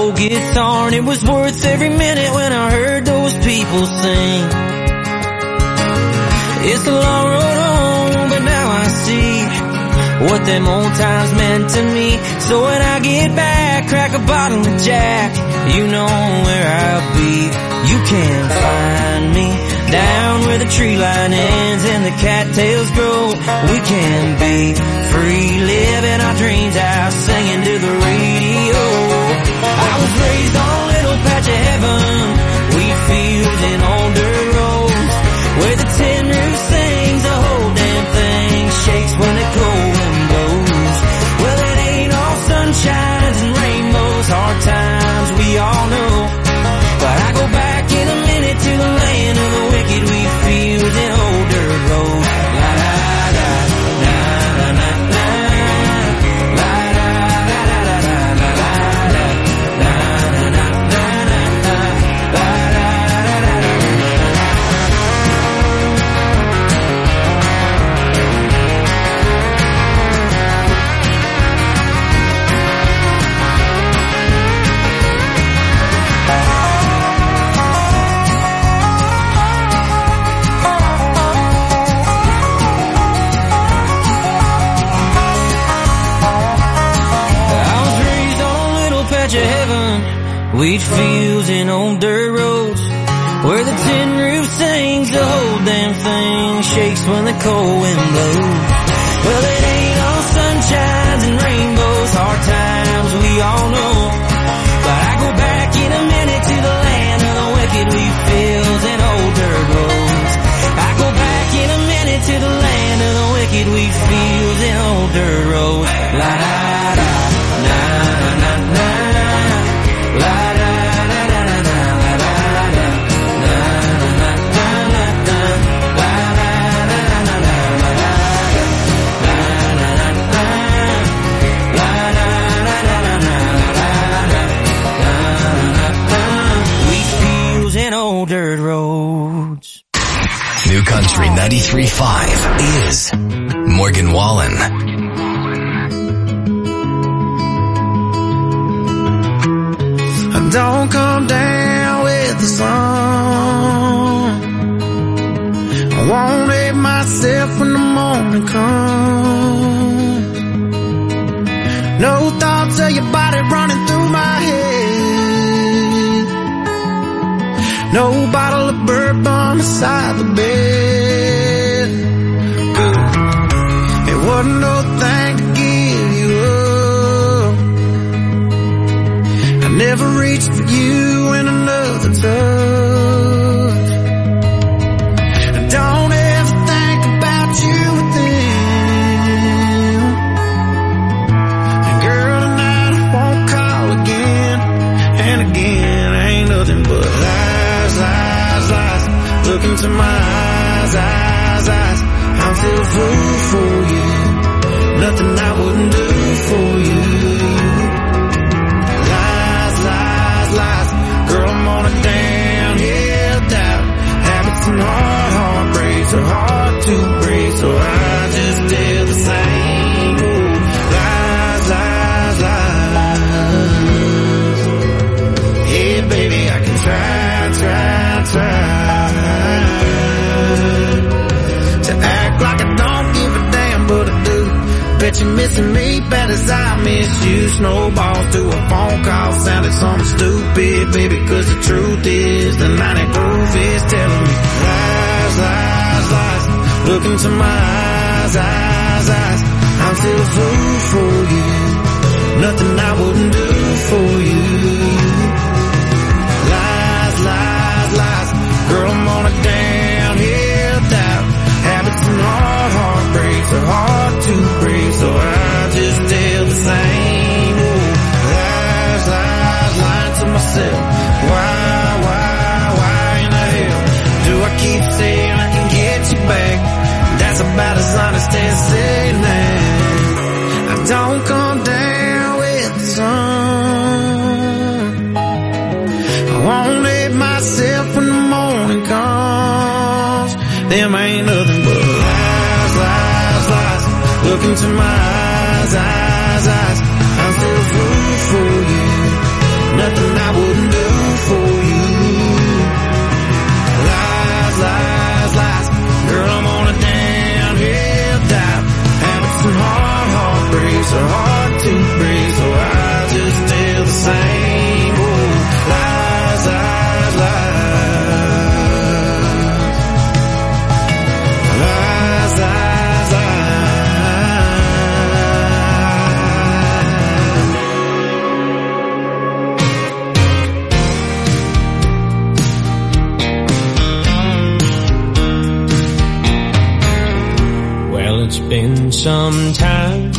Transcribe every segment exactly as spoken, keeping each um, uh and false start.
old guitar, and it was worth every minute when I heard those people sing. It's a long road home, but now I see what them old times meant to me. So when I get back, crack a bottle of Jack, you know where I'll be. You can find me down where the tree line ends and the cattails grow. We can be free, living our dreams out, singing to the radio. I was raised on a little patch of heaven, wheat fields and old dirt roads, where the tin roof sings, the whole damn thing shakes when the cold wind blows. Well, it ain't all sunshines and rainbows, hard times we all know. But I go back in a minute to the land of the wicked wheat fields and old dirt roads. La da da, na na na na, la da da da da da, la da da, na na na na na, la da da da da. Of heaven, wheat fields and old dirt roads, where the tin roof sings, the whole damn thing shakes when the cold wind blows. Well, it ain't all sunshines and rainbows, hard times we all know. But I go back in a minute to the land of the wicked wheat fields and old dirt roads. I go back in a minute to the land of the wicked wheat fields and old dirt roads. La da da, na na na. La da da da da da, la da da, na na na na na, la da da da da, la da da, na na na, la da da da da, la da da, wheat fields and old dirt roads. New Country ninety-three point five is Morgan Wallen. Don't come down with the sun. I won't hate myself when the morning comes. No thoughts of your body running through my head. No bottle of bourbon beside the bed. Good. It wasn't no thing to give you up. I never reached for you in another touch. I don't ever think about you within. And girl, tonight I won't call again. And again, ain't nothing but lies, lies, lies. Look into my eyes, eyes, eyes. I'm still a fool for you. Nothing I wouldn't do for you. Lies. Girl, I'm on a downhill doubt. Habits and hard heartbreaks are hard to break, so I just did the same. Ooh, lies, lies, lies. Yeah, baby, I can try, try, try to act like I don't give a damn, but I do. Bet you're missing me bad as I miss you. Snowballs to a phone call sounded something stupid, baby, cause the truth is the ninety groove is telling me lies, lies, lies. Look into my eyes, eyes, eyes. I'm still a fool for you. Nothing I wouldn't do for you. Lies, lies, lies. Girl, I'm on a downhill doubt. Habits and hard heartbreaks are hard to break, so I just tell the same. Ooh, lies, lies, lying to myself. Why, why, why in the hell do I keep saying I can get you back? That's about as honest as saying that. I don't come down with the sun. I won't hate myself when the morning comes. Them ain't nothing but lies, lies, lies. Look into my eyes, eyes, eyes. I'm still a fool for you. Nothing sometime.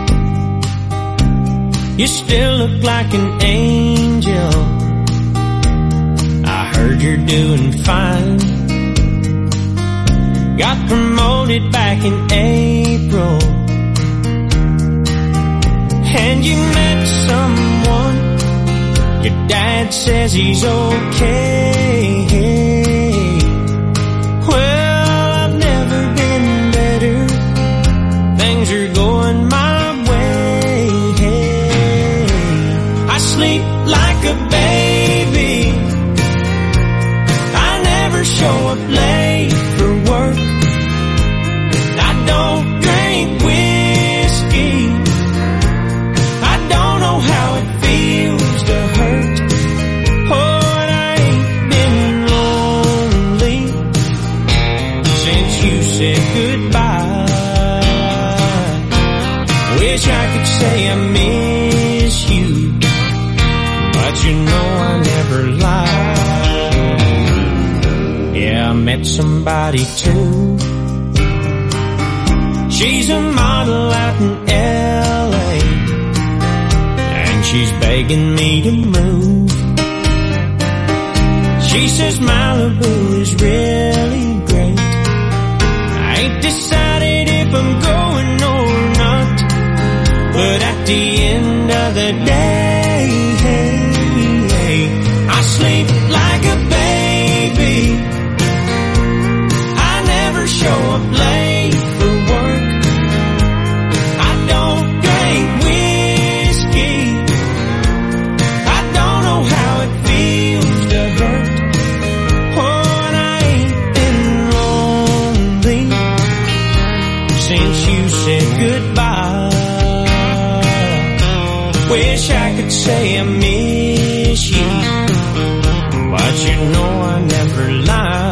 You still look like an angel. I heard you're doing fine. Got promoted back in April, and you met someone. Your dad says he's okay. Well, I've never been better. Things are going my way. I sleep like a baby. I never show up late for work. I don't drink whiskey. I don't know how it feels to hurt. Oh, and I ain't been lonely since you said goodbye. Wish I could say I miss you, but you know I never lie. Yeah, I met somebody too. She's a model out in L A, and she's begging me to move. She says Malibu is really great. I ain't decided if I'm going or not, but at the end of the day, I sleep like a baby. I never show up late for work. I don't drink whiskey. I don't know how it feels to hurt. Oh, and I ain't been lonely since you said goodbye. Wish I could say I miss you, but you know I never lie.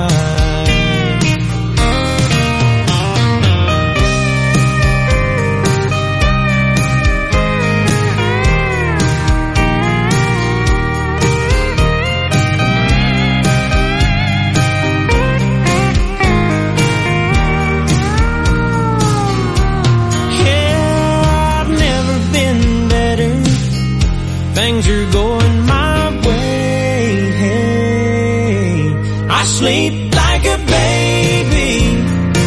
Things are going my way. I sleep like a baby.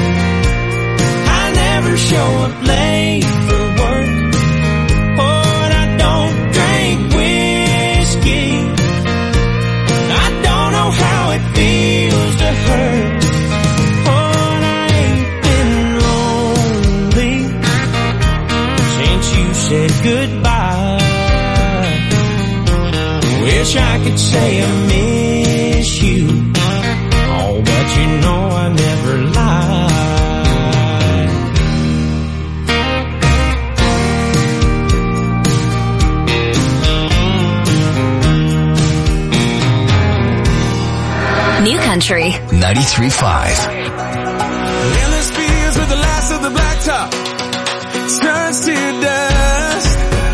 I never show up late for work. Oh, and I don't drink whiskey. I don't know how it feels to hurt. Oh, and I ain't been lonely since you said goodbye. Wish I could say I miss you, oh, but you know I never lie. New Country ninety-three point five. Endless fields with the last of the blacktop turns to dust.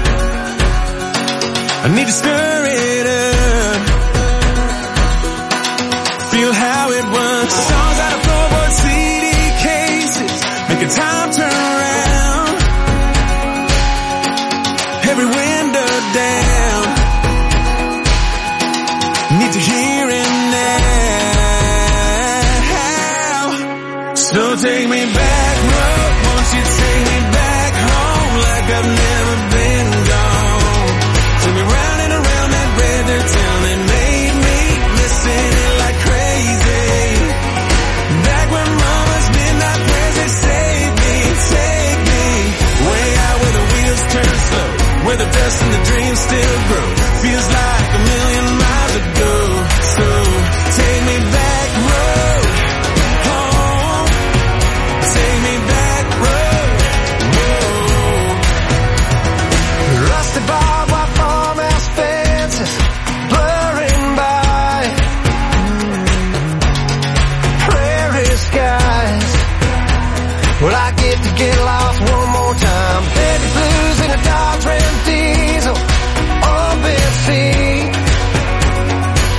I need to stir it up. Feel how it runs. Songs out of floorboard C D cases, making time turn around. Every window down. Need to hear it now. So take me back, road. Won't you take me back home like I've never been gone? Took me round and around that red dirt town that made me listen like crazy. Back when mama's midnight prayers, they saved me, take me way out where the wheels turn slow, where the dust and the dreams still grow. Feels like a million miles ago. So take me back road home. Take me back road. Whoa. Rusty barbed wire farmhouse fences blurring by. Prairie skies. Well, I get to get lost one more time. Baby blues in a Dodge Ram diesel. Open sea.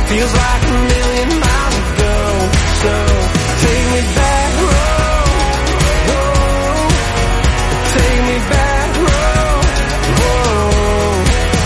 feels like a million miles ago. So take me back, whoa, whoa, take me back, whoa, whoa.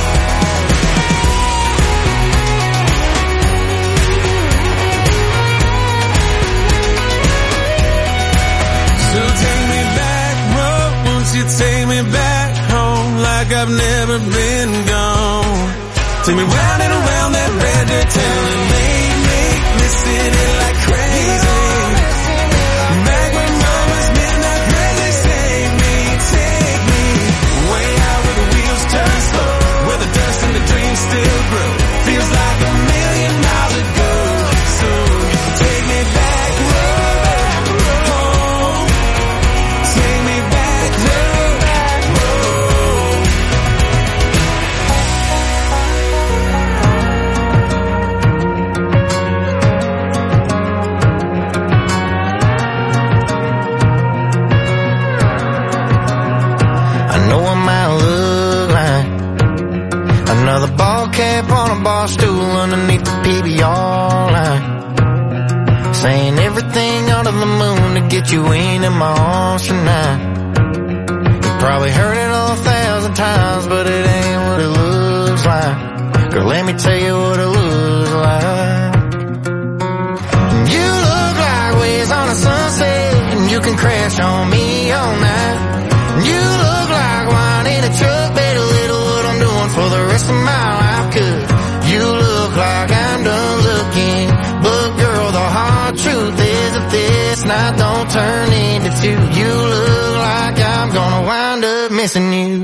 So take me back, whoa, won't you take me back home like I've never been gone. Take me round and around that red dirt town and make me missing it like crazy. Back when mama's midnight crazy, take me, take me way out where the wheels turn slow, where the dust and the dreams still grow. Feels like a million miles ago. So take me back, whoa, home. Take me back, whoa, whoa. I know I might look like another ball cap on a bar stool underneath the P B R line, saying everything under the moon to get you into my arms tonight. You probably heard it all a thousand times, but it ain't what it looks like. Girl, let me tell you what it looks like. You look like waves on a sunset, and you can crash on me all night. You look like wine in a truck, bet a little what I'm doing for the rest of my life. Cause you look like I'm done looking, but girl, the hard truth is if this night don't turn into two, you look like I'm gonna wind up missing you.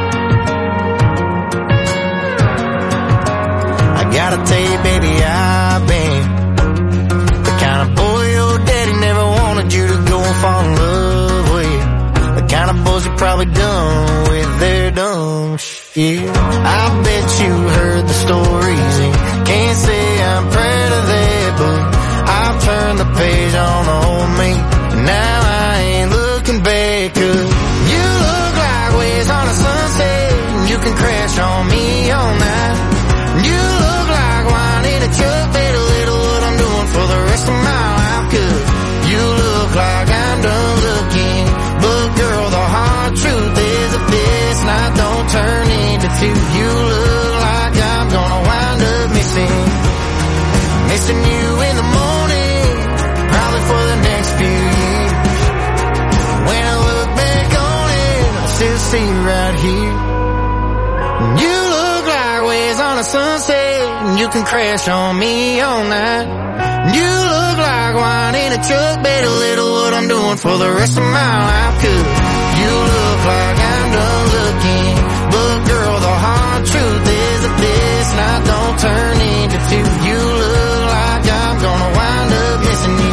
I gotta tell you, baby, I've been the kind of boy your daddy never wanted you to go and fall in love with. The kind of boys you probably done with their dumb shit. I bet you heard the stories and can't say I'm proud of that, but I've turned the page on old me. Now I ain't looking back, cause you look like waves on a sunset, and you can crash on me all night. You look like wine in a truck, bet a little what I'm doing for the rest of my life. Cause you look like I'm done looking, but girl, the hard truth is if this night don't turn into two, you look like I'm gonna wind up missing, missing you in the morning, probably for the next few years. When I look back on it, I still see you right here. You look like waves on a sunset, and you can crash on me all night. You look like wine in a truck, bet a little what I'm doing for the rest of my life. Cause you look like I'm done looking, but girl, the hard truth is if this night don't turn into two, you look like I'm gonna wind up missing you.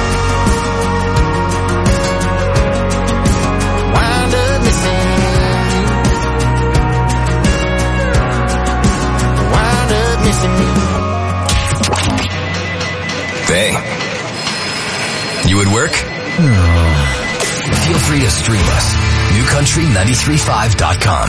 Wind up missing you. Wind up missing you. Hey, you at work? Feel free to stream us. new country nine three five dot com.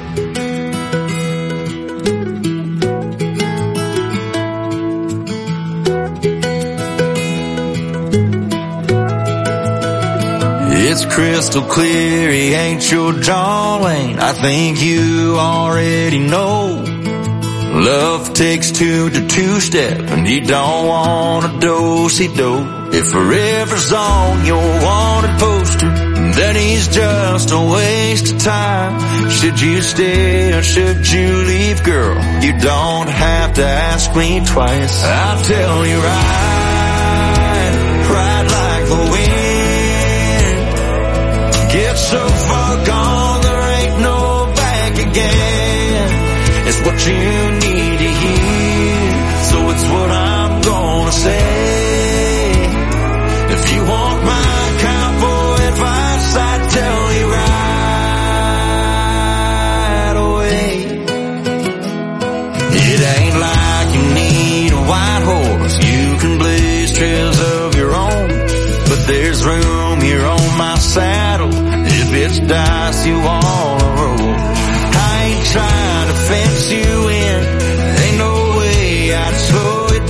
It's crystal clear he ain't your John Wayne. I think you already know. Love takes two to two-step, and he don't want a do-si-do. If forever's on your wanted poster, then he's just a waste of time. Should you stay or should you leave, girl? You don't have to ask me twice. I'll tell you right, right like the wind. Get so far gone, there ain't no back again. It's what you need to hear, so it's what I'm gonna say. If you want my cowboy advice, I'd tell you right away. It ain't like you need a white horse, you can blaze trails of your own, but there's room here on my saddle if it's dice you wanna roll. I ain't trying to fence you in, ain't no way I'd slow you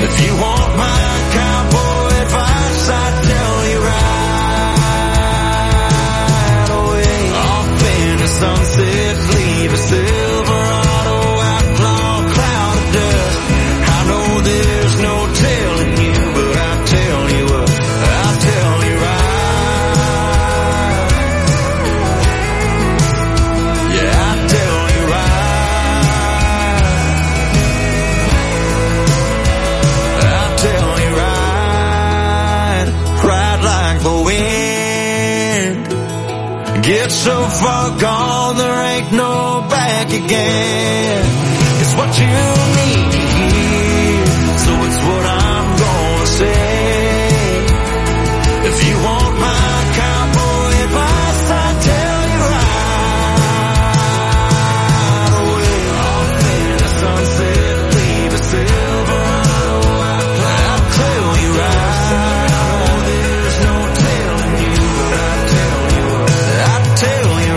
If you want my cowboy advice, I'd tell you right away. Off in the sunset, leave a Silverado outlaw cloud of dust. I know there's no telling you, but I'll tell you what, I'll tell you right. Yeah, I'll tell you right. I'll tell you right. Ride like the wind. Get so far gone, there ain't no back again. It's what you need to hear, so it's what I'm gonna say. If you want my cowboy advice, I'll tell you right away. Off in the sunset, leave a Silverado outlaw. I'll tell you right. I know there's no telling you, but I'll tell you what, I'll tell you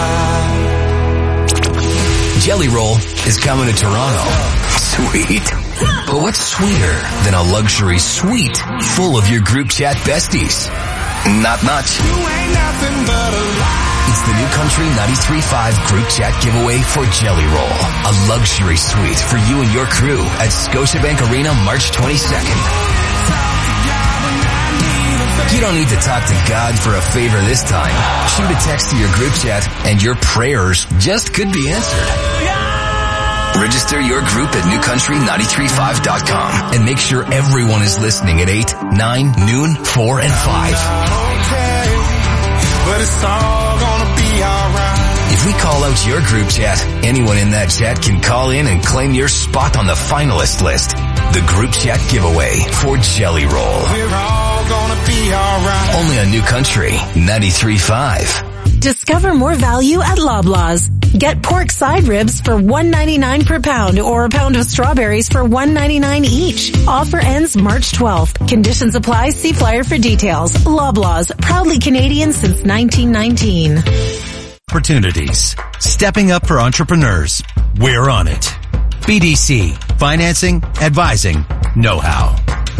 right. Jelly Roll is coming to Toronto. Sweet. But what's sweeter than a luxury suite full of your group chat besties? Not much. You ain't nothing but a lie. It's the New Country ninety-three point five group chat giveaway for Jelly Roll. A luxury suite for you and your crew at Scotiabank Arena March twenty-second. You don't need to talk to God for a favor this time. Shoot a text to your group chat and your prayers just could be answered. Register your group at new country nine three five dot com and make sure everyone is listening at eight, nine, noon, four, and five. Okay, but it's all gonna be alright. If we call out your group chat, anyone in that chat can call in and claim your spot on the finalist list. The group chat giveaway for Jelly Roll. We're all gonna be alright. Only on New Country ninety-three point five. Discover more value at Loblaws. Get pork side ribs for one ninety-nine per pound or a pound of strawberries for one ninety-nine each. Offer ends March twelfth. Conditions apply. See flyer for details. Loblaws, proudly Canadian since nineteen nineteen. Opportunities. Stepping up for entrepreneurs. We're on it. B D C. Financing, advising, know-how.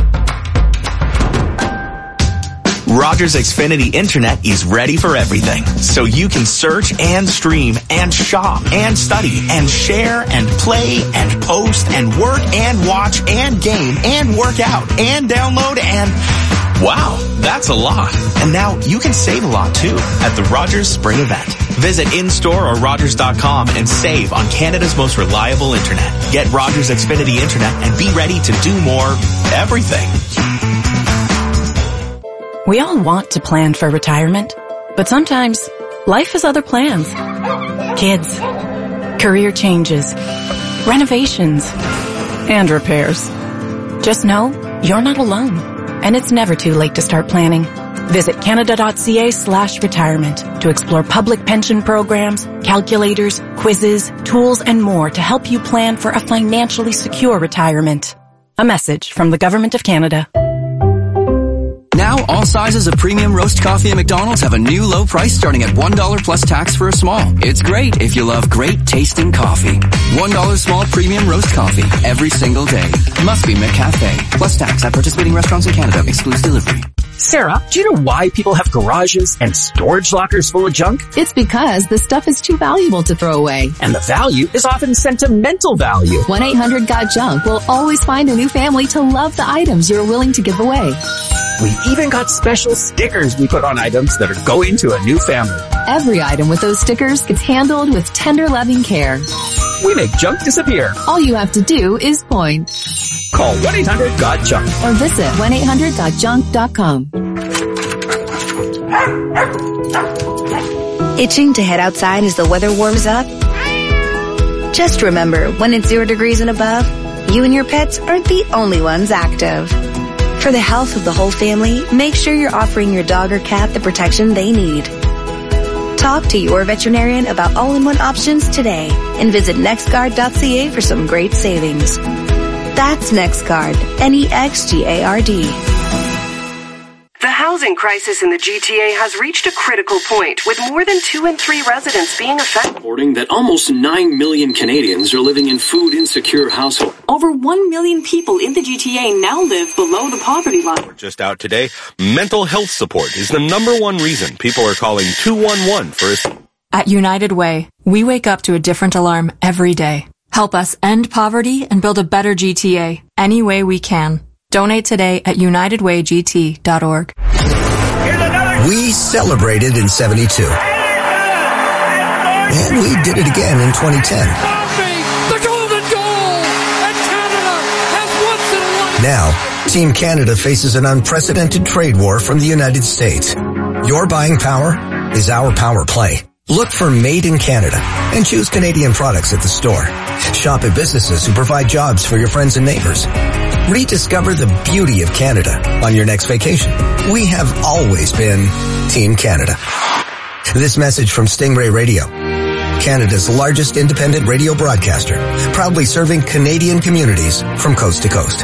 Rogers Xfinity Internet is ready for everything, so you can search and stream and shop and study and share and play and post and work and watch and game and work out and download and... Wow, that's a lot. And now you can save a lot too at the Rogers Spring Event. Visit in-store or rogers dot com and save on Canada's most reliable internet. Get Rogers Xfinity Internet and be ready to do more everything. We all want to plan for retirement, but sometimes life has other plans. Kids, career changes, renovations, and repairs. Just know you're not alone, and it's never too late to start planning. Visit canada.ca slash retirement to explore public pension programs, calculators, quizzes, tools, and more to help you plan for a financially secure retirement. A message from the Government of Canada. Now, all sizes of premium roast coffee at McDonald's have a new low price starting at one dollar plus tax for a small. It's great if you love great tasting coffee. one dollar small premium roast coffee every single day. Must be McCafe. Plus tax at participating restaurants in Canada. Excludes delivery. Sarah, do you know why people have garages and storage lockers full of junk? It's because the stuff is too valuable to throw away. And the value is often sentimental value. one eight hundred got junk will always find a new family to love the items you're willing to give away. We even got special stickers we put on items that are going to a new family. Every item with those stickers gets handled with tender, loving care. We make junk disappear. All you have to do is point. Call one eight hundred got junk. Or visit one eight hundred got junk dot com. Itching to head outside as the weather warms up? Just remember, when it's zero degrees and above, you and your pets aren't the only ones active. For the health of the whole family, make sure you're offering your dog or cat the protection they need. Talk to your veterinarian about all-in-one options today and visit nextguard dot c a for some great savings. That's NextGuard, N E X G A R D. The house housing crisis in the G T A has reached a critical point, with more than two in three residents being affected. Reporting that almost nine million Canadians are living in food-insecure households. Over one million people in the G T A now live below the poverty line. Just out today, mental health support is the number one reason people are calling two one one for assistance. At United Way, we wake up to a different alarm every day. Help us end poverty and build a better G T A any way we can. Donate today at united way g t dot org. We celebrated in seventy-two. And we did it again in twenty ten. The golden goal! And Canada has once in a lifetime. Now, Team Canada faces an unprecedented trade war from the United States. Your buying power is our power play. Look for Made in Canada and choose Canadian products at the store. Shop at businesses who provide jobs for your friends and neighbors. Rediscover the beauty of Canada on your next vacation. We have always been Team Canada. This message from Stingray Radio, Canada's largest independent radio broadcaster, proudly serving Canadian communities from coast to coast.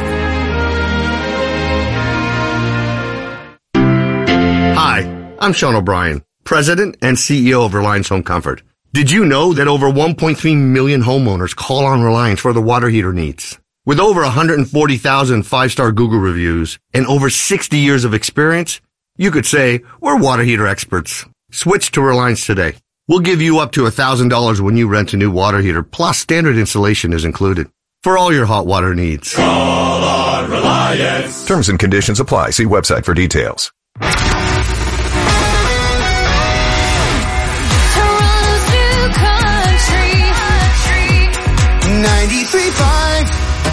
Hi, I'm Sean O'Brien, President and C E O of Reliance Home Comfort. Did you know that over one point three million homeowners call on Reliance for their water heater needs? With over one hundred forty thousand five-star Google reviews and over sixty years of experience, you could say we're water heater experts. Switch to Reliance today. We'll give you up to one thousand dollars when you rent a new water heater, plus standard installation is included. For all your hot water needs. Call on Reliance. Terms and conditions apply. See website for details. ninety-three point five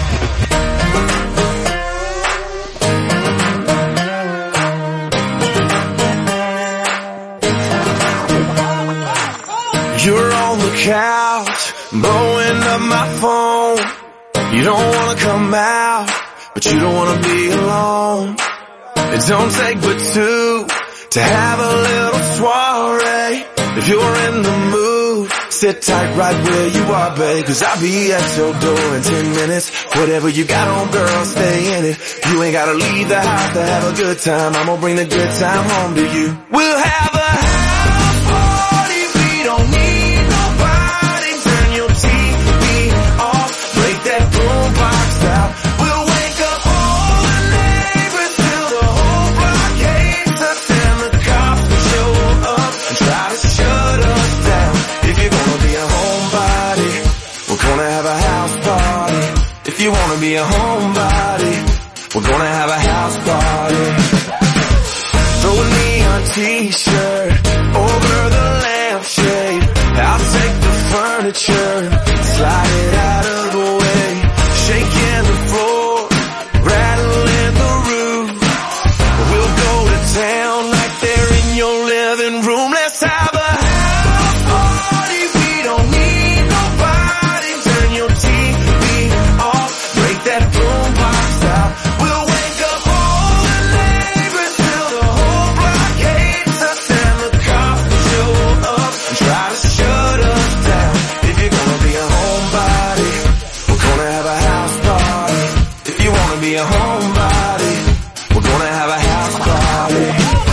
You're on the couch, blowing up my phone. You don't wanna come out, but you don't wanna be alone. It don't take but two to have a little soiree. If you're in the mood, sit tight right where you are, babe, cause I'll be at your door in ten minutes. Whatever you got on, girl, stay in it. You ain't gotta leave the house to have a good time. I'm gonna bring the good time home to you. We'll have a house party, we don't need nobody. Turn your T V off, break that boombox out. We'll wake up all the neighbors till the whole block hates us, and the cops will show up and try to shut us down. If you're gonna be a homebody, we're gonna have a house party. If you wanna be a homebody, we're gonna have a house party. Throw a neon t-shirt over the lampshade. I'll take the furniture, slide it out of the way. Shaking the floor, rattling the roof. We'll go to town like they're in your living room. Let's have a house party, we don't need nobody. Turn your T V off, break that boombox out. We'll wake up all the neighbors till the whole block hates us, and the cops will show up and try to shut us down. If you're gonna be a homebody, we're gonna have a house party. If you wanna be a homebody, we're gonna have a house party.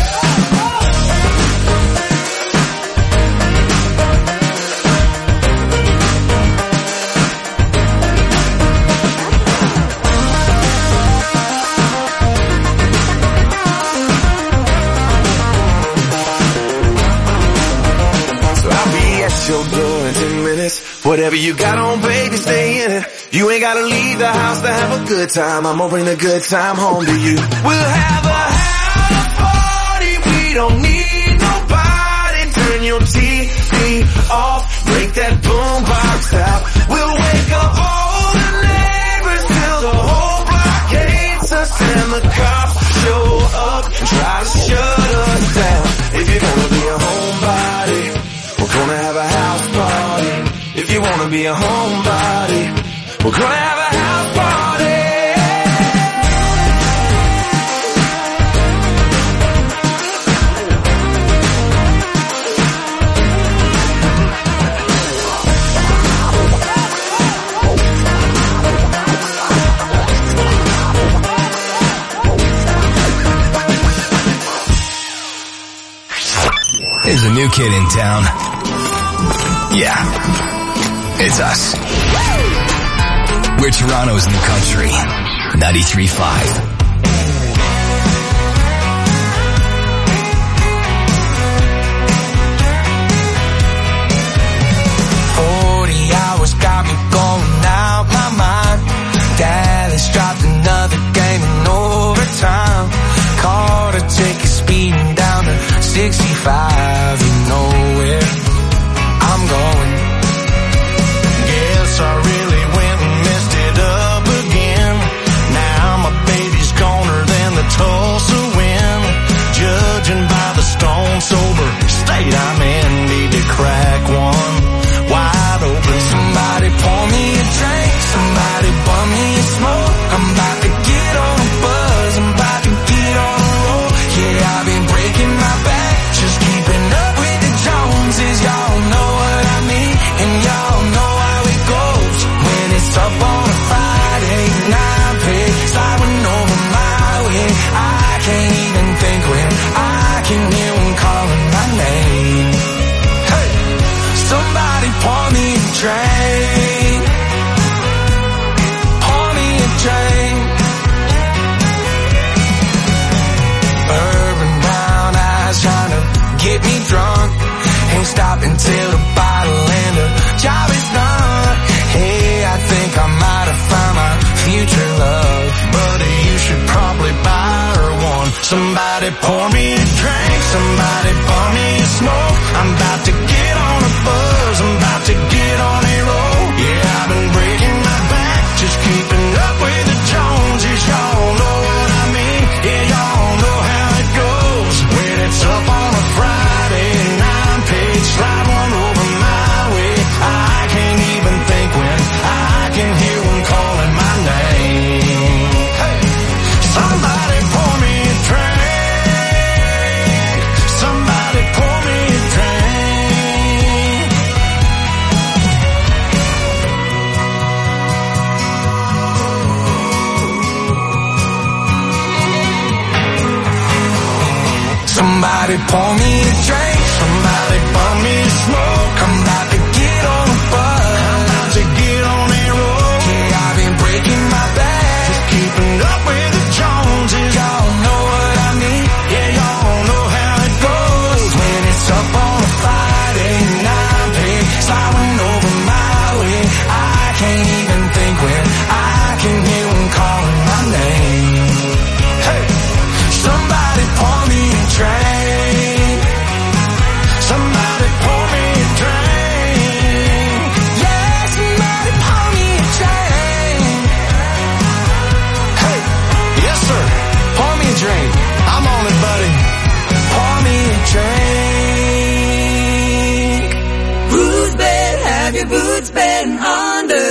So I'll be at your door in ten minutes. Whatever you got on, baby, stay in it. You ain't gotta leave the house to have a good time. I'm gonna bring the good time home to you. We'll have a house party, we don't need nobody. Turn your T V off, break that boombox out. We'll wake up all the neighbors till the whole block hates us, and the cops show up and try to shut us down. If you're gonna be a homebody, we're gonna have a house party. If you wanna be a homebody, we're gonna have a house party. New kid in town. Yeah, it's us. We're Toronto's New Country, ninety-three point five. Got me going out my mind. Dallas dropped another game in overtime. Caught a ticket speeding down to sixty-five. You know where I'm going. Guess I really went and messed it up again. Now my baby's goner than the Tulsa wind. Judging by the stone sober state I'm in, need to crack one wide open. Somebody pour me a drink, somebody bum me a smoke. I'm about to get on a buzz, I'm about to get on a roll. Yeah, I've been breaking my back, just keeping up with the Joneses. Y'all know what I mean, and y'all know how it goes. When it's up on a Friday, nine pay, sliding over my way. I can't even think when I can hear them calling my name. Hey, somebody pour me a drink, pour me a drink. Urban brown eyes trying to get me drunk. Ain't stopping till the bottle and the job is done. Hey, I think I might have found my future love, buddy, you should probably buy her one. Somebody pour me a drink, somebody pour me a smoke. I'm about to get on a buzz, I'm about to get on a roll. Yeah, I've been breaking my back, just keeping up with the Joneses. Y'all know what I mean, yeah, y'all know how it goes. When it's up on a Friday, nine page, slide one over my way. I can't even think when I can hear them calling my name. Hey, somebody pour me a drink, somebody pour me a drink. Somebody pour me a drink, somebody pour me a smoke. I'm about to get on a buzz, I'm about to get on a roll. Yeah, I've been breaking my back, just keeping up with the Joneses. Y'all know what I mean, yeah, y'all know how it goes. When it's up on a Friday, nine pay, sliding over my way. I can't even think when I can hear them calling my name. Hey, somebody pour me a drink, somebody pour me a drink. Yeah, somebody pour me a drink. Hey, yes sir, pour me a drink. I'm on it, buddy. Pour me a drink. Whose bed have your boots been under?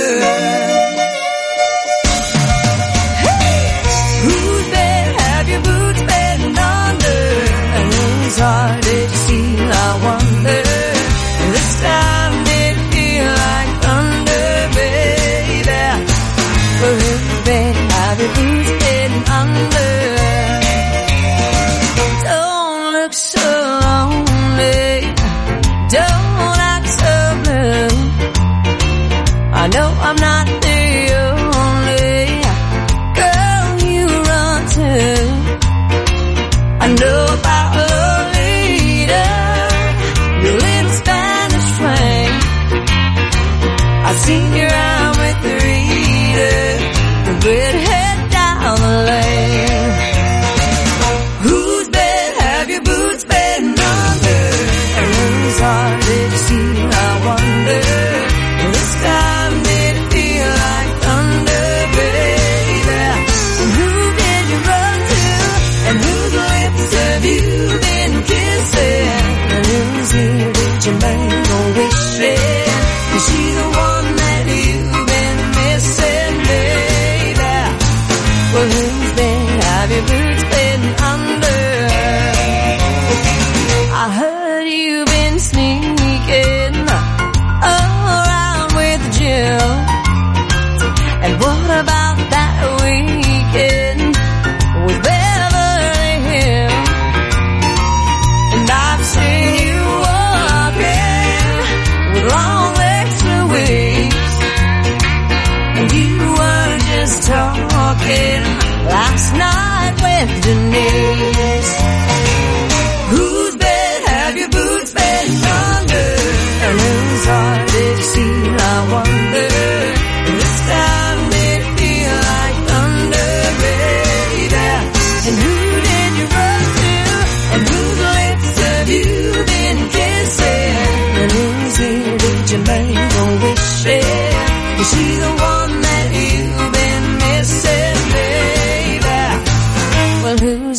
Whose bed have your boots been under? And it's hard to see, I wonder. This time did it feel like thunder, baby? Whose bed have your boots been under? Don't look so lonely, don't act so blue. I know I'm not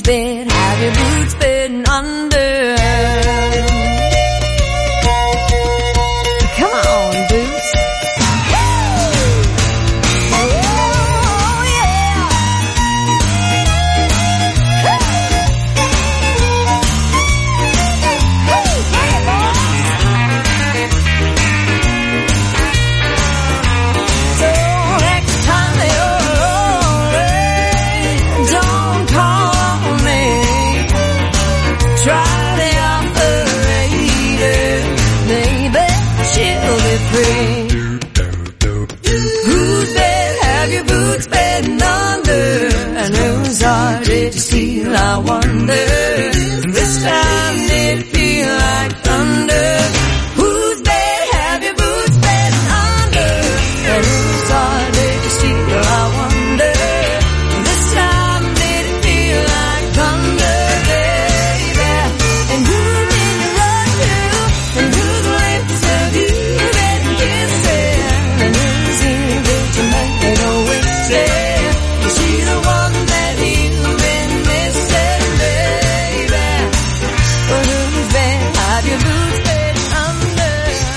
whose bed have your boots been under? Come on, boots. Whose bed have your boots been under? And whose heart did you steal, I wonder? This time did it feel like thunder? Whose bed have your boots been under? And whose heart did you steal, I wonder? This time did it feel like thunder, baby? And who did you run to? And whose lips have you been kissing? And whose ear did you make it always say? Is she the one that you've been missing, baby? But whose bed have your boots been under?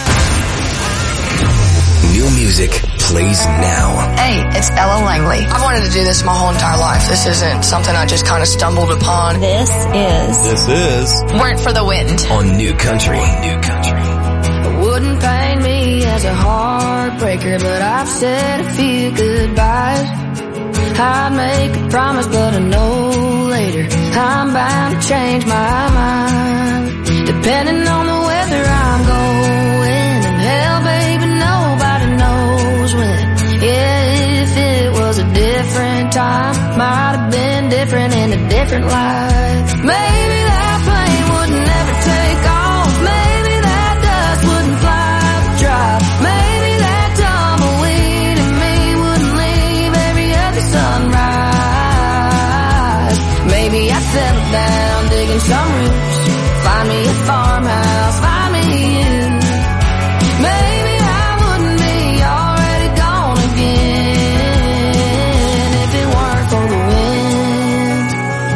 New music plays now. Hey, it's Ella Langley. I've wanted to do this my whole entire life. This isn't something I just kind of stumbled upon. This is... This is... Weren't for the Wind. On New Country. New Country. It wouldn't pain me as a heartbreaker, but I've said a few goodbyes. I'd make a promise, but I know later I'm bound to change my mind. Depending on the weather I'm going, and hell, baby, nobody knows when. Yeah, if it was a different time, might have been different in a different life. Maybe that plane would never take off. Maybe that dust wouldn't fly the drive. Maybe that tumbleweed in me wouldn't leave every other sunrise. Maybe I'd settle down, digging some roots, find me a farmhouse, find me you. Maybe I wouldn't be already gone again if it weren't for the wind.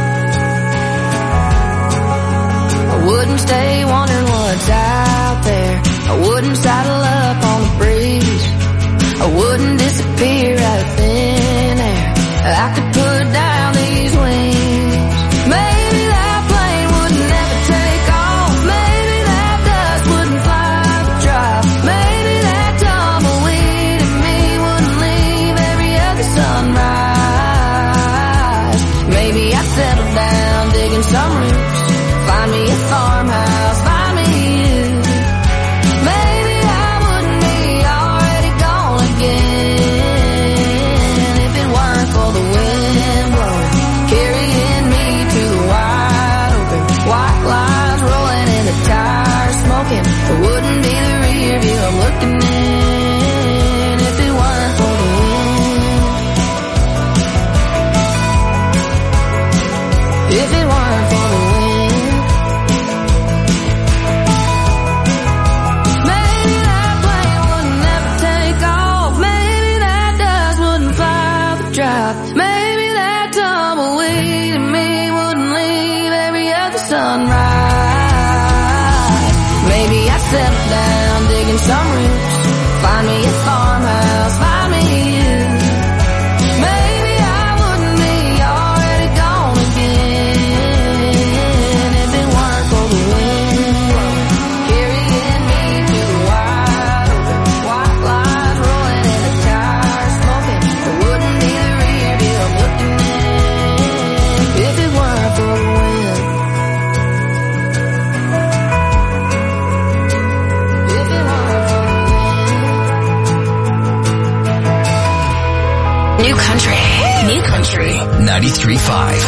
I wouldn't stay wondering what's out there. I wouldn't saddle up on the breeze. I wouldn't disappear out of thin air. I could put down these wings. Maybe that plane would never take off. Maybe that dust wouldn't fly the drive. Maybe that tumbleweed in me wouldn't leave every other sunrise. Maybe I'd settle down, digging some roots, find me a farmhouse, find me you. Maybe I wouldn't be already gone again if it weren't for the wind blowing, carrying me to the wide open. White lines rolling and the tires smoking. It wouldn't be the rear view I'm looking in if it weren't for the wind. If it weren't for the wind. Maybe that plane would never take off. Maybe that dust wouldn't fly the drive. Maybe that tumbleweed in me wouldn't leave every other sunrise. Maybe I'd settle down, digging some roots, find me a farmhouse, find me you. Maybe I wouldn't be already gone again if it weren't for the wind carrying me to the wide open. White lines rolling and the tires smoking. It wouldn't be the rear view I'm looking in if it weren't for the wind. If it weren't for the wind. New Country. New Country. ninety-three point five.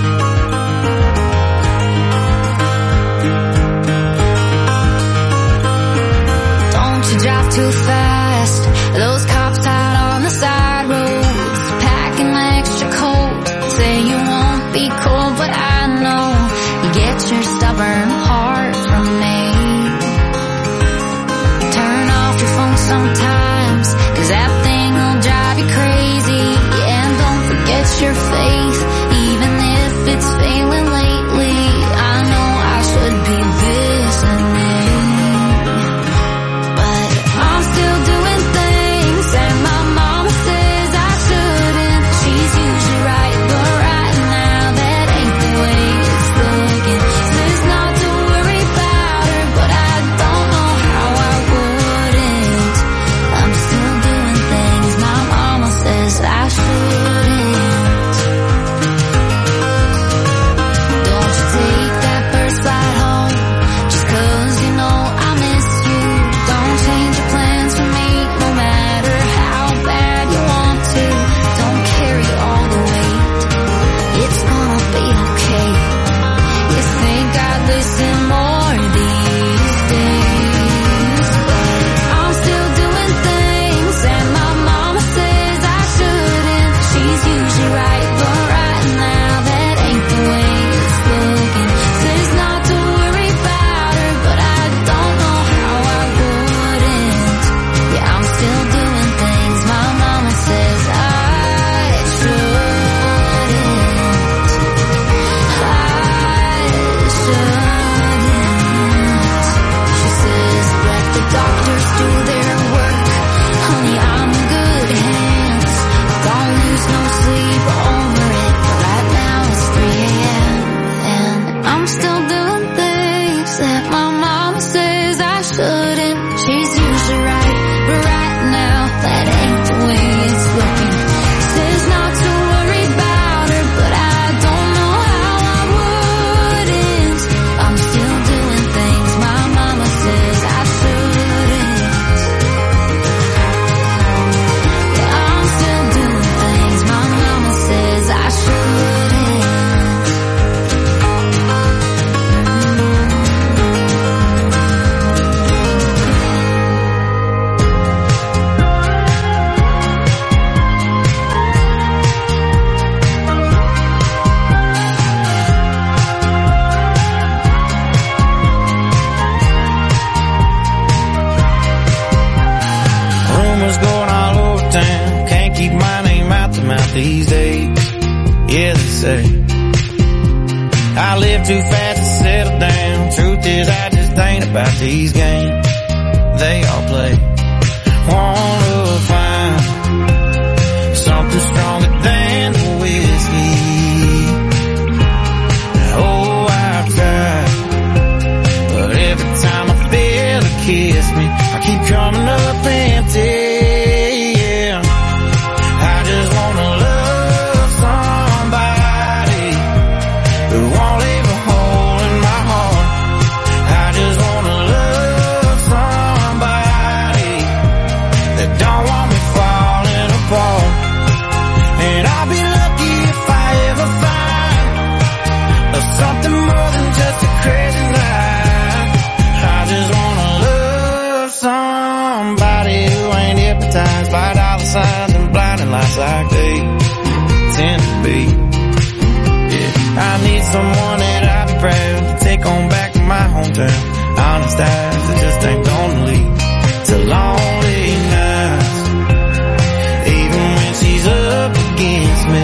Don't you drive too fast. Those cops out on the side roads, packing my extra coat. Say you won't be cold, but I know you get your stubborn heart from me. Turn off your phone sometimes, cause that thing will drive you crazy. Yeah, and don't forget your faith, even if it's failing. say. I live too fast to settle down. Truth is, I just ain't about these games they all play. Wanna find something stronger than the whiskey. Oh, I've tried, but every time I feel her kiss me, I keep coming up empty. Yeah, I just wanna love somebody who won't leave a hole in my heart. I just wanna love somebody that don't want me falling apart. And I'll be lucky if I ever find something more than just a crazy night. I just wanna love somebody who ain't hypnotized by dollar signs and blinding lights like they tend to be. Yeah, I need someone that I'll be proud to take on back to my hometown. Honest eyes that just ain't gonna lead to lonely nights, even when she's up against me.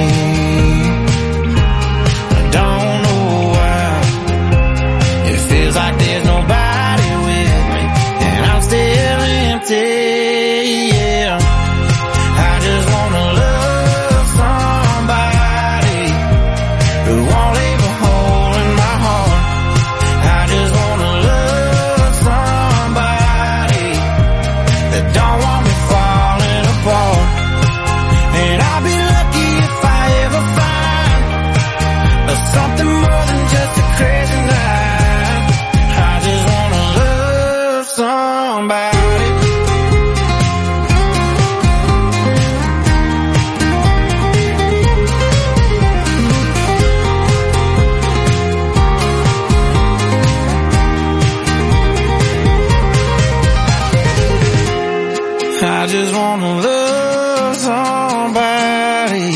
I don't know why it feels like there's nobody with me, and I'm still empty. Yeah, I just wanna love somebody who won't leave a hole in my heart. I just wanna love somebody that don't want me falling apart. And I'll be lucky if I ever find something more than just a crazy night. I just wanna love somebody. I just wanna love somebody.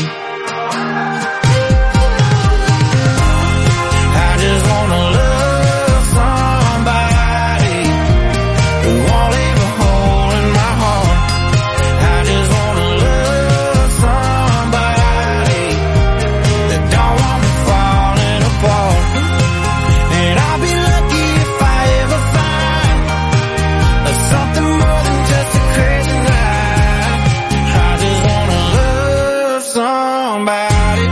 I just wanna love somebody who won't leave a hole in my heart. I just wanna love somebody that don't want me falling apart. And I'll be lucky if I ever find something more than just a crazy night. I just wanna love somebody.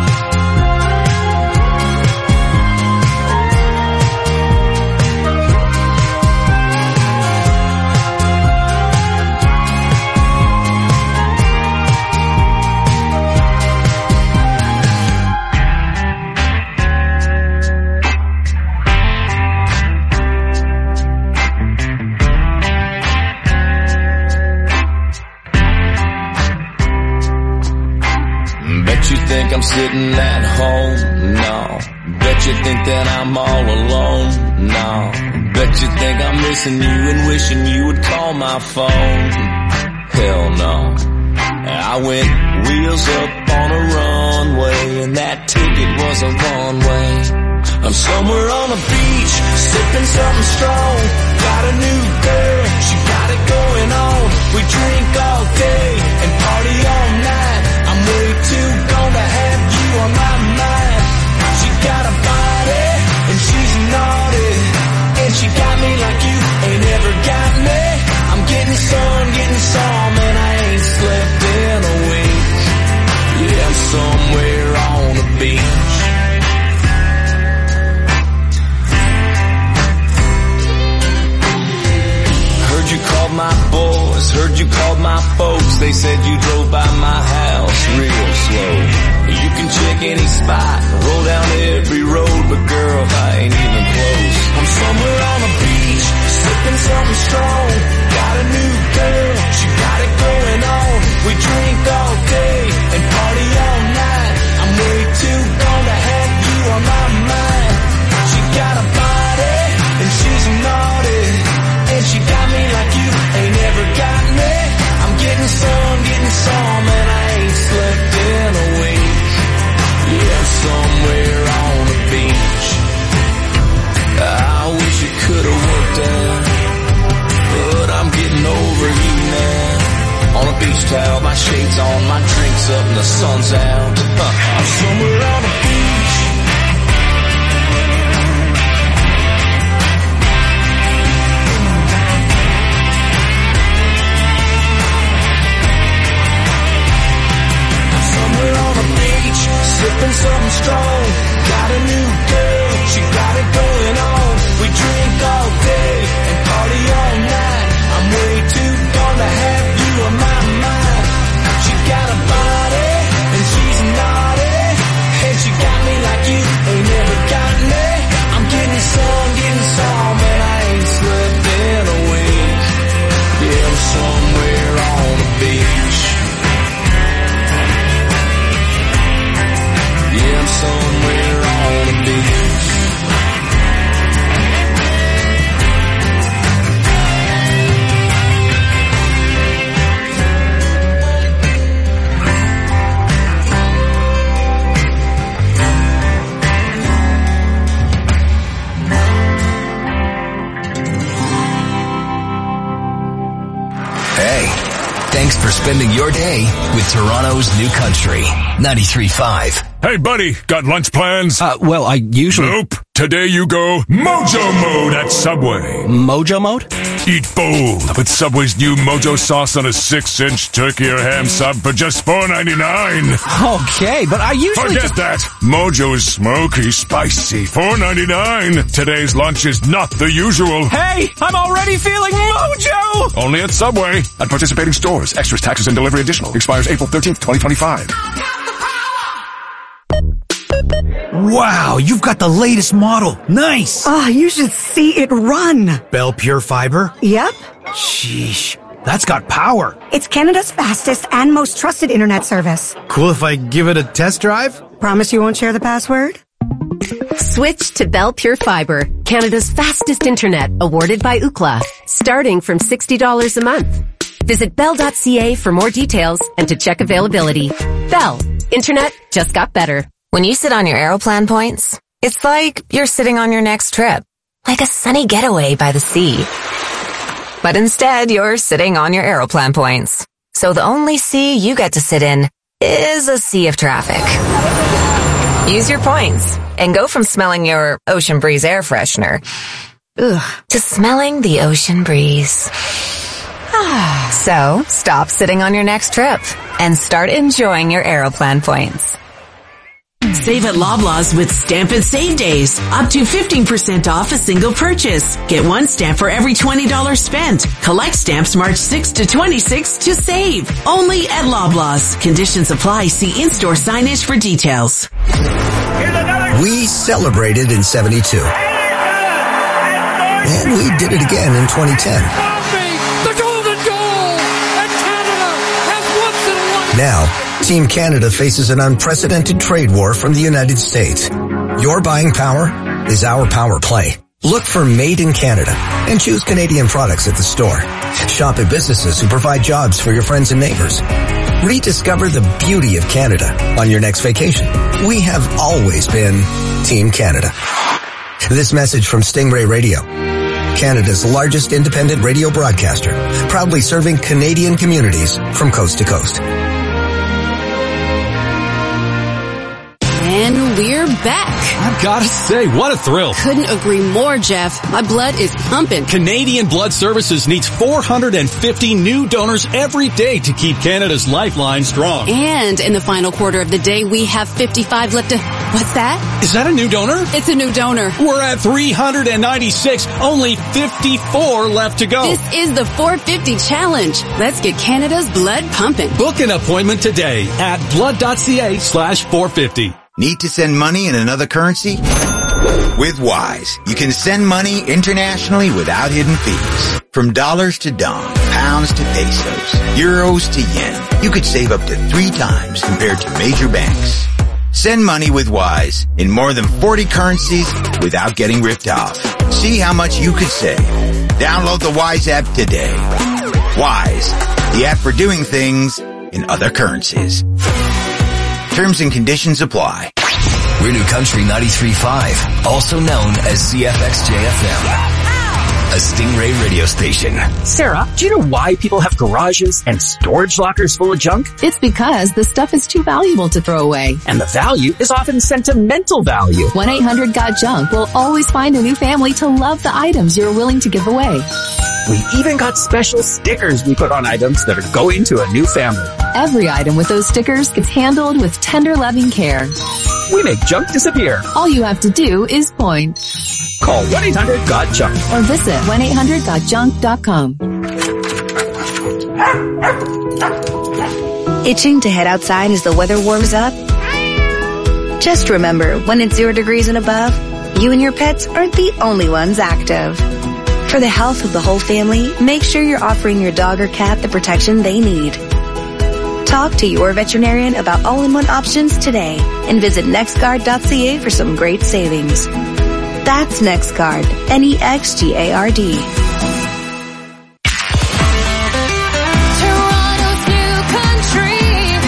Bet you think I'm sitting at home? No. Bet you think that I'm all alone? No. Bet you think I'm missing you and wishing you would call my phone? Hell no. I went wheels up on a runway, and that ticket was a one way. I'm somewhere on the beach, sipping something strong. Got a new girl, she got it going on. We drink all day and party all night. I'm way too gone to have you on my mind. She got a body and she's naughty, and she got me like you ain't ever got me. I'm getting some, getting some, and I ain't slept in a week. Yeah, I'm somewhere on the beach. Heard you called my boys, heard you called my folks. They said you drove by my house real slow. You can check any spot, roll down every road, but girl, I ain't even close. I'm somewhere on the beach, sipping something strong. Got a new girl, she got it going on. We drink all day and party all night. I'm way too gone to have you on my mind. She got a body and she's naughty, and she got me like you ain't ever got me. I'm getting some, getting some, and I ain't slept in a week. Yeah, somewhere for spending your day with Toronto's New Country. ninety-three point five. Hey, buddy, got lunch plans? Uh, well, I usually... Nope. Today you go Mojo Mode at Subway. Mojo Mode? Eat bold with Subway's new Mojo sauce on a six-inch turkey or ham sub for just four ninety-nine. Okay, but I usually Forget just... that. Mojo's smoky, spicy, four ninety-nine. Today's lunch is not the usual. Hey, I'm already feeling Mojo! Only at Subway. At participating stores. Extras, taxes, and delivery additional. Expires April thirteenth, twenty twenty-five. Wow, you've got the latest model. Nice. Oh, you should see it run. Bell Pure Fiber? Yep. Sheesh, that's got power. It's Canada's fastest and most trusted internet service. Cool if I give it a test drive? Promise you won't share the password? Switch to Bell Pure Fiber, Canada's fastest internet, awarded by Ookla, starting from sixty dollars a month. Visit bell dot c a for more details and to check availability. Bell, internet just got better. When you sit on your Aeroplan points, it's like you're sitting on your next trip, like a sunny getaway by the sea. But instead, you're sitting on your Aeroplan points. So the only sea you get to sit in is a sea of traffic. Use your points and go from smelling your Ocean Breeze air freshener ugh, to smelling the ocean breeze. So stop sitting on your next trip and start enjoying your Aeroplan points. Save at Loblaws with Stamp and Save Days. Up to fifteen percent off a single purchase. Get one stamp for every twenty dollars spent. Collect stamps March sixth to twenty-sixth to save. Only at Loblaws. Conditions apply. See in-store signage for details. We celebrated in seventy-two. And we did it again in twenty ten. The golden goal! And Canada has once in a lifetime. Now, Team Canada faces an unprecedented trade war from the United States. Your buying power is our power play. Look for Made in Canada and choose Canadian products at the store. Shop at businesses who provide jobs for your friends and neighbors. Rediscover the beauty of Canada on your next vacation. We have always been Team Canada. This message from Stingray Radio, Canada's largest independent radio broadcaster, proudly serving Canadian communities from coast to coast. And we're back. I've got to say, what a thrill. Couldn't agree more, Jeff. My blood is pumping. Canadian Blood Services needs four hundred fifty new donors every day to keep Canada's lifeline strong. And in the final quarter of the day, we have fifty-five left to... What's that? Is that a new donor? It's a new donor. We're at three hundred ninety-six, only fifty-four left to go. This is the four fifty challenge. Let's get Canada's blood pumping. Book an appointment today at blood.ca slash 450. Need to send money in another currency? With Wise, you can send money internationally without hidden fees. From dollars to dong, pounds to pesos, euros to yen, you could save up to three times compared to major banks. Send money with Wise in more than forty currencies without getting ripped off. See how much you could save. Download the Wise app today. Wise, the app for doing things in other currencies. Terms and conditions apply. We're New Country ninety-three point five, also known as C F X J F M, a Stingray radio station. Sarah, do you know why people have garages and storage lockers full of junk? It's because the stuff is too valuable to throw away. And the value is often sentimental value. one eight hundred got junk will always find a new family to love the items you're willing to give away. We even got special stickers we put on items that are going to a new family. Every item with those stickers gets handled with tender, loving care. We make junk disappear. All you have to do is point. Call one eight hundred got junk. Or visit one eight hundred got junk dot com. Itching to head outside as the weather warms up? Just remember, when it's zero degrees and above, you and your pets aren't the only ones active. For the health of the whole family, make sure you're offering your dog or cat the protection they need. Talk to your veterinarian about all-in-one options today and visit nextguard dot c a for some great savings. That's NextGuard, N E X G A R D. Toronto's New Country.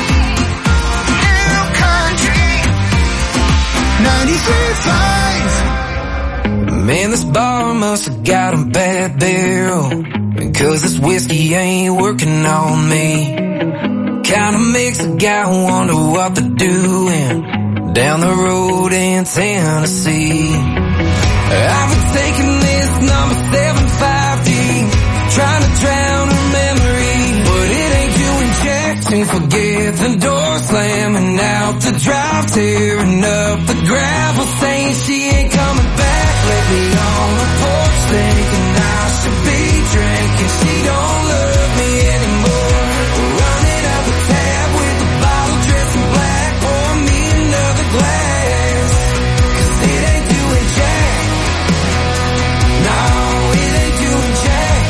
New Country. ninety-three point five. Man, this bar must have got a bad barrel. 'cause this whiskey ain't working on me. Kinda makes a guy wonder what they're doing down the road in Tennessee. I've been taking this number seven five D, trying to drown her memory, but it ain't doing jack to forget the door slamming out the drive, tearing up the gravel, saying she ain't coming back. Let me on the porch thinking I should be drinking. She don't love me anymore. Running out the tab with the bottle dressed in black. Pour me another glass, 'cause it ain't doing jack. No, it ain't doing jack.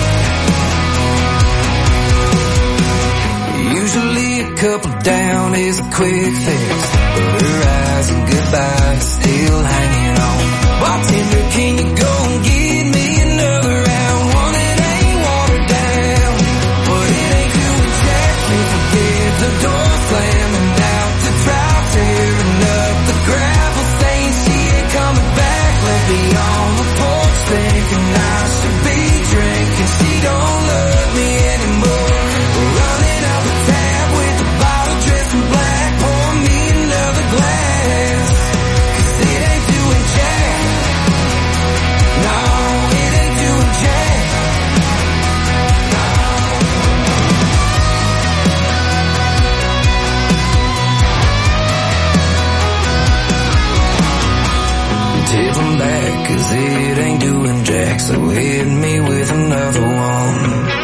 Usually a couple down is a quick fix, but her eyes and goodbye still hanging on. Bartender, can you go and give me another round? One that ain't watered down, but it ain't doing jack. Can't forget the door slamming out the drive, tearing up the gravel, saying she ain't coming back. Let me on the porch thinking I should be drinking. She don't love me anymore. Running out the tab with the bottle dressed in black. Pour me another glass, 'cause it ain't doing jack. No, it ain't doing jack. No. Tip 'em back, 'cause it ain't doing jack. So hit me with another one.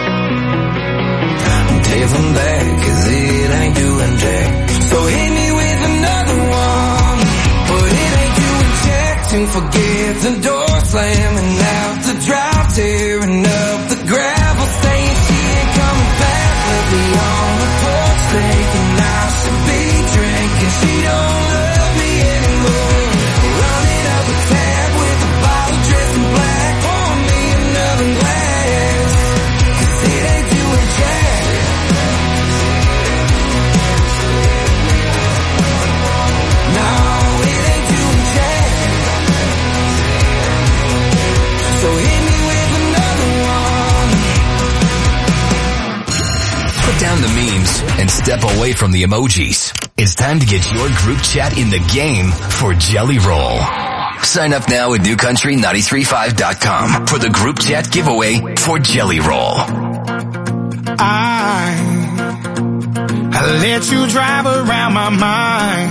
Tip 'em back, 'cause it ain't doing jack. So hit me with another one. But it ain't doing jack to forget the door slamming out the drive, tearing up the gravel, saying she ain't coming back. Let me on the porch thinking I should be drinking. She don't love me anymore. Running out the tab with the bottle dressed in black. Pour me another glass, 'cause it ain't doing jack. No, it ain't doing jack. So hit me with another one. Put down the memes and step away from the emojis. It's time to get your group chat in the game for Jelly Roll. Sign up now at new country nine three five dot com for the group chat giveaway for Jelly Roll. I, I let you drive around my mind.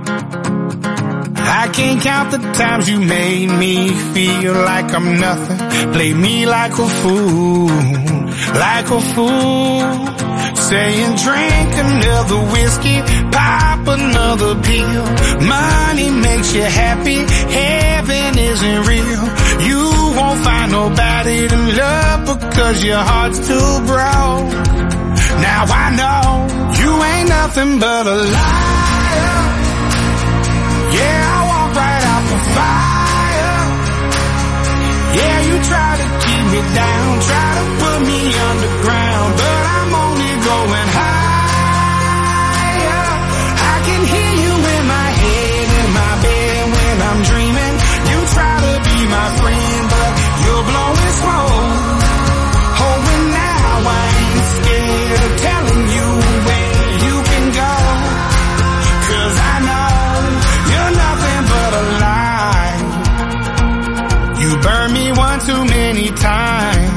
I can't count the times you made me feel like I'm nothing. Play me like a fool, like a fool. Saying drink another whiskey, pop another pill. Money makes you happy, heaven isn't real. You won't find nobody to love because your heart's too broke. Now I know you ain't nothing but a liar. Yeah, I walk right out the fire. Yeah, you try to keep me down, try to put me underground, but I'm only going higher. I can hear you in my head, in my bed when I'm dreaming. You try to be my friend, but you're blowing smoke. Oh, and now I ain't scared of telling you where you can go, 'cause I know you're nothing but a lie. You burned me one too many times,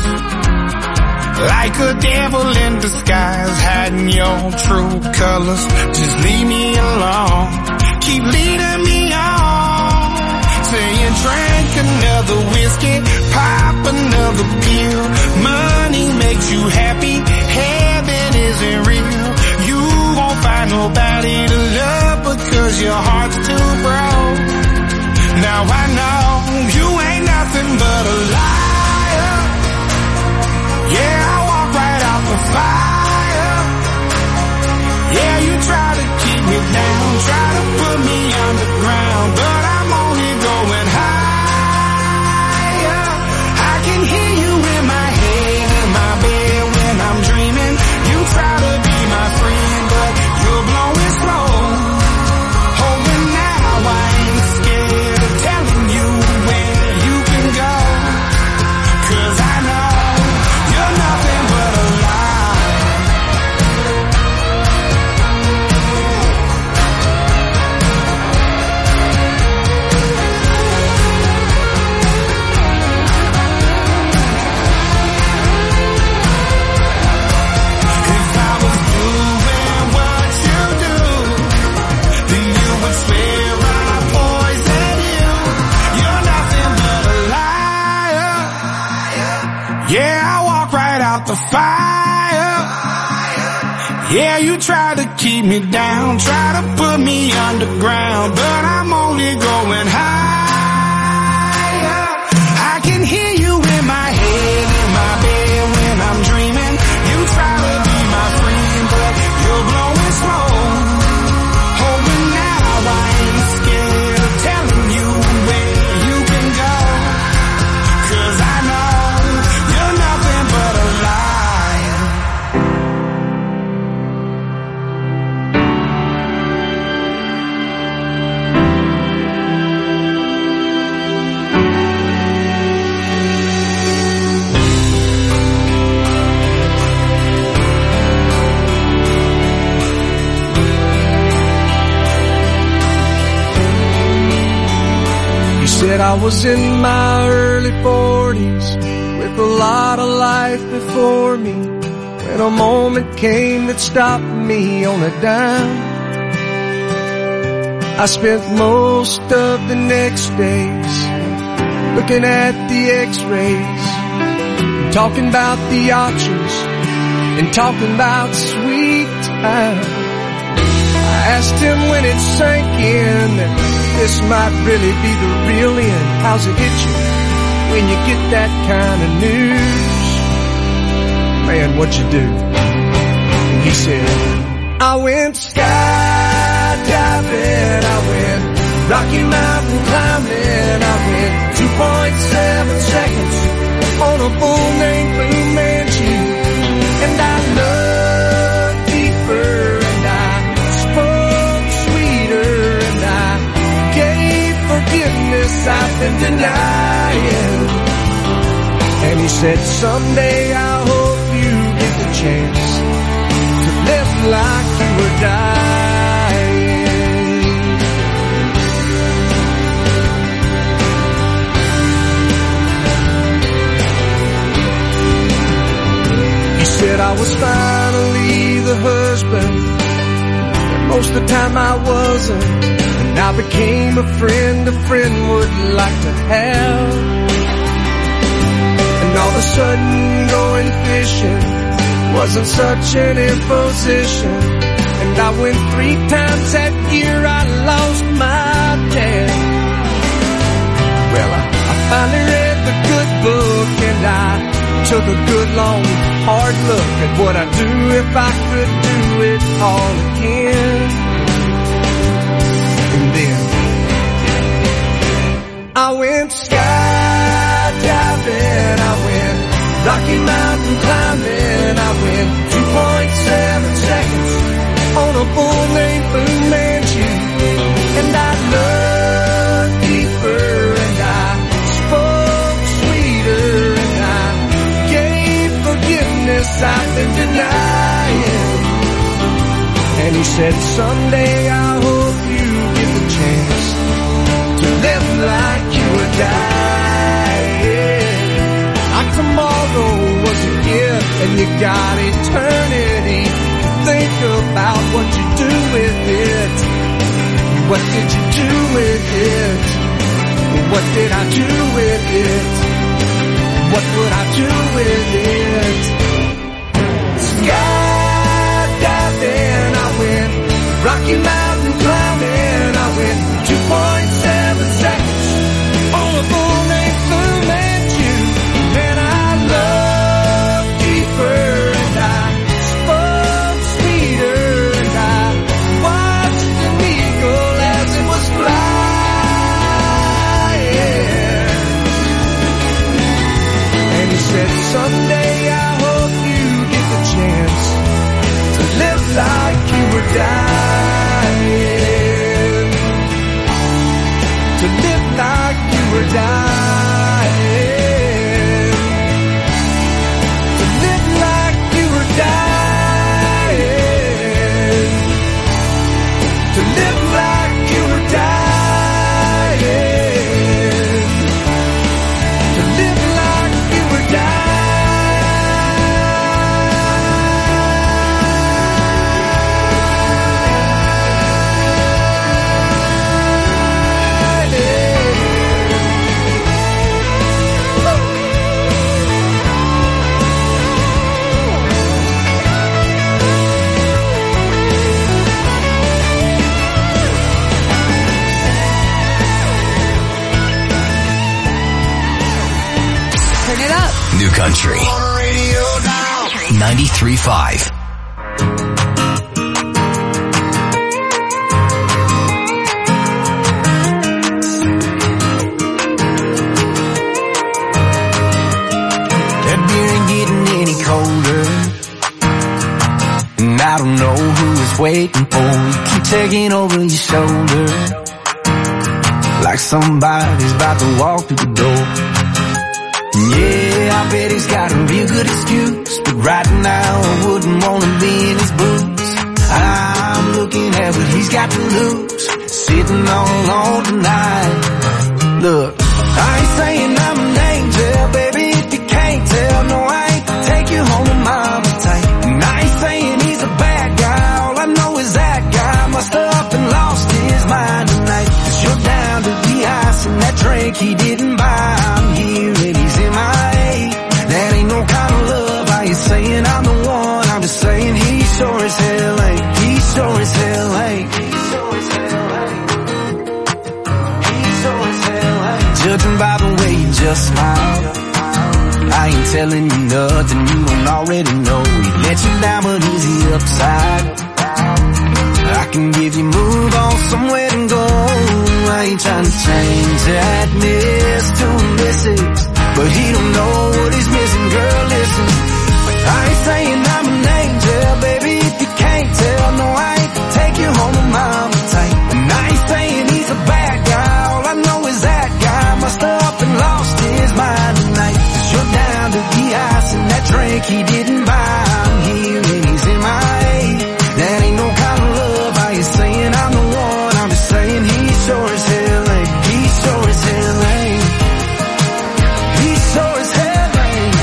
like a devil in disguise, hiding your true colors. Just leave me alone, keep leading me on. Saying drink another whiskey, pop another pill. Money makes you happy, heaven isn't real. You won't find nobody to love because your heart's too broke. Now I know you ain't nothing but a liar. Yeah, I walk right out the fire. Yeah, you try to keep me down, try to put me underground, but I'm only going higher. I can hear you in my head, in my bed when I'm dreaming. You try to be my friend, but you're blowing smoke. Oh, and now I ain't scared of telling you where you can go, the fire. Yeah, you try to keep me down, try to put me underground, but I'm only going higher. I can hear you in my head, in my bed when I'm dreaming. You try to be my friend, but you're blowing smoke. Oh, but now I ain't scared of telling you where you can go, 'cause I know you're nothing but a lie. Said I was in my early forties with a lot of life before me, when a moment came that stopped me on a dime. I spent most of the next days looking at the x-rays, talking about the options and talking about sweet time. I asked him when it sank in that this might really be the real end. How's it hit you when you get that kind of news? Man, what'd you do? And he said, I went skydiving, I went Rocky Mountain climbing, I went two point seven seconds on a bull named Blue Manchu, and I loved deeper, and I spoke sweeter, and I gave forgiveness I've been denying. And he said, someday I hope you get the chance to live like you were dying. He said I was finally the husband that most of the time I wasn't, and I became a friend a friend would like to have. And all of a sudden going fishing wasn't such an imposition, and I went three times that year, I lost my dad. Well, I, I finally read the good book, and I took a good long hard look at what I'd do if I could do it all again. And then I went skydiving, I went Rocky Mountain climbing, I went two point seven seconds on a bull named Blue Manchu, and I loved deeper, and I spoke sweeter, and I gave forgiveness I've been denying. And he said, someday I hope you get the chance to live like you were dying. Like tomorrow was a gift and you got eternity. Think about what you do with it. What did you do with it? What did I do with it? What would I do with it? Skydiving, I went Rocky Mountain climbing, I went two point seven seconds on a bull named Blue Manchu, and I loved deeper, and I spoke sweeter, and I watched an eagle as it was flying. And he said, someday I hope you get the chance to live like you were dying, to live like you were dying, to live like you were dying, to live like you were dying, to live like you were dying. Country ninety-three point five. I don't know who is waiting for you. Keep taking over your shoulder like somebody's about to walk through the door. Yeah, I bet he's got a real good excuse, but right now I wouldn't want to be in his boots. I'm looking at what he's got to lose, sitting all alone tonight. Look, I ain't saying I'm an angel, baby, if you can't tell. No, I ain't to take you home to mama tight. And I ain't saying he's a bad guy, all I know is that guy must have up and lost his mind tonight. Cause you're down to the ice and that drink he didn't buy. I'm here and he's in my A. That ain't no kind of love, how you saying I'm the one? I'm just saying he sure as hell ain't. He sure as hell ain't. He sure as hell ain't. He sure as hell ain't. Judging by the way you just smile, I ain't telling you nothing you don't already know. He let you down but is he upside? I can give you move on somewhere to go. I ain't trying to change that miss to a missus, but he don't know what he's missing. Girl, listen, I ain't saying I'm an angel, baby, if you can't tell. No, I ain't to take you home to mama tight. And I ain't saying he's a bad guy, all I know is that guy must have up and lost his mind tonight. Cause you're down to the ice and that drink he didn't buy. I'm here and he's in my A. That ain't no kind of love, how you saying I'm the one? I'm just saying he sure as hell ain't. He sure as hell ain't. He sure as hell ain't.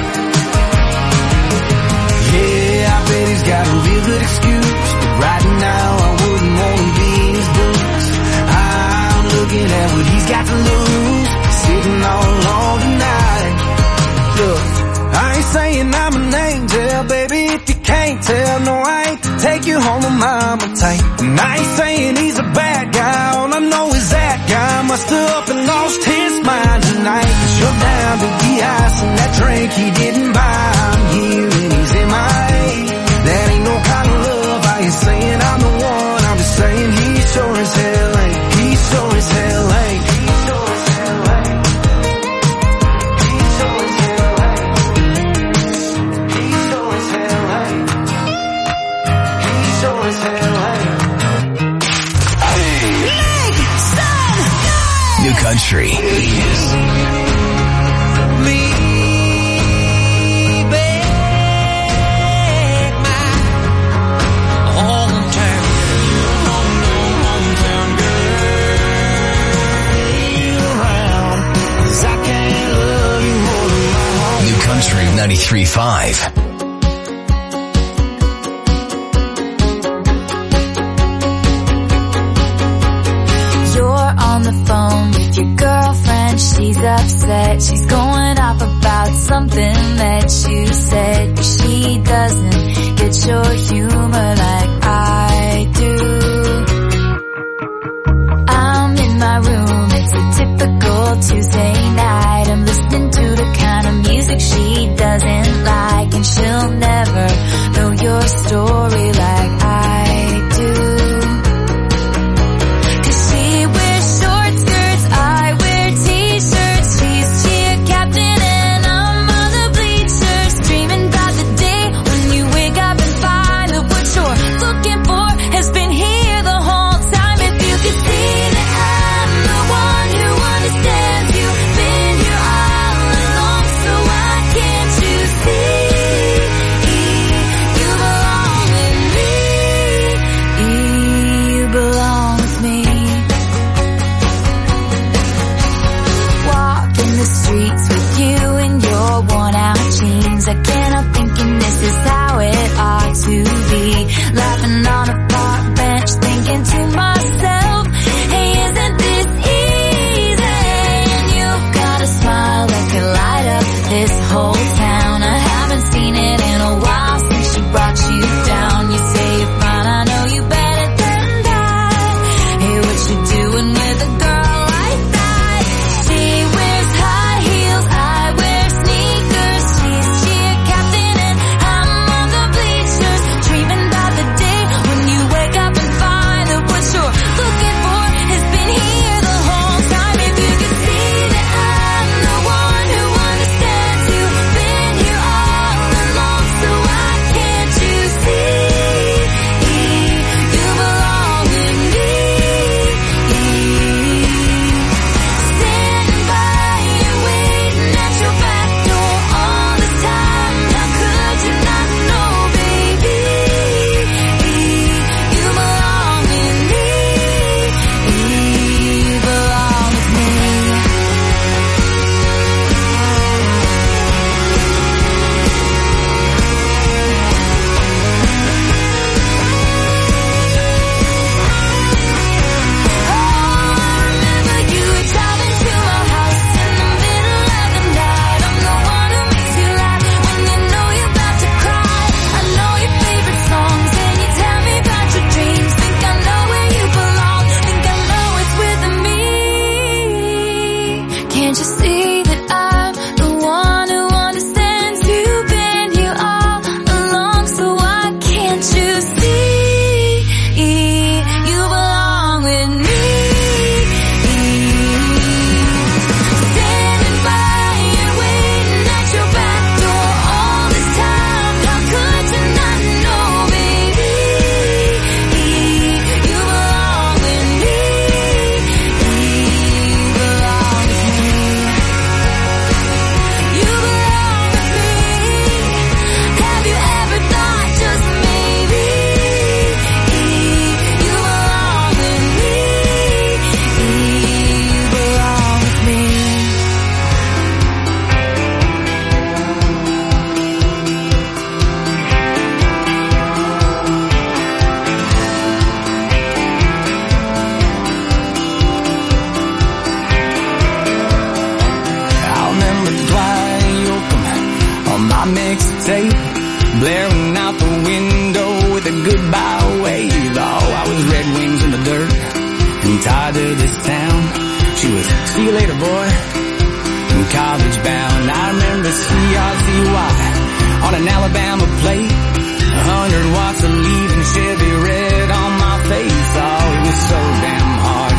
Yeah, I bet he's got a real good excuse, but right now I wouldn't want to be in his boots. I'm looking at what he's got to lose, sitting all alone tonight. Look, I ain't saying I'm an angel, baby, if you can't tell. No, I ain't to take you home to mama tight. And I ain't saying he's a bad guy, all I know is that guy must have up and lost his mind tonight. Cause you're down to the ice and that drink he didn't buy. I'm here and he's in my A. That ain't no kind of love, how you saying I'm the one? I'm just saying he sure as hell ain't. He sure as hell ain't. He sure as hell ain't. He sure as hell ain't. He sure as hell ain't. He sure as hell ain't. New Country. New Country ninety-three point five. On the phone with your girlfriend, she's upset. She's going off about something that you said. She doesn't get your humor like I do. I'm in my room, it's a typical Tuesday night. I'm listening to the kind of music she doesn't like, and she'll never know your story like I do. Doing with a girl like that? She wears high heels Can't you see that I'm the one who understands? You've been here all along, so why can't you see you belong with me? Standing by and waiting at your back door all this time. How could you not know, baby? You belong with me. You belong with me. You belong with me. Have you ever thought just maybe you belong with me? You belong with me. I remember Dwight Yoakam on my mixtape, blaring out the window with a goodbye wave. Oh, I was Red Wings in the dirt and tied to this town. She was, see you later, boy, and college bound. I remember C R Z Y on an Alabama plate, a hundred watts of leaving Chevy red on my face. Oh, it was so damn hard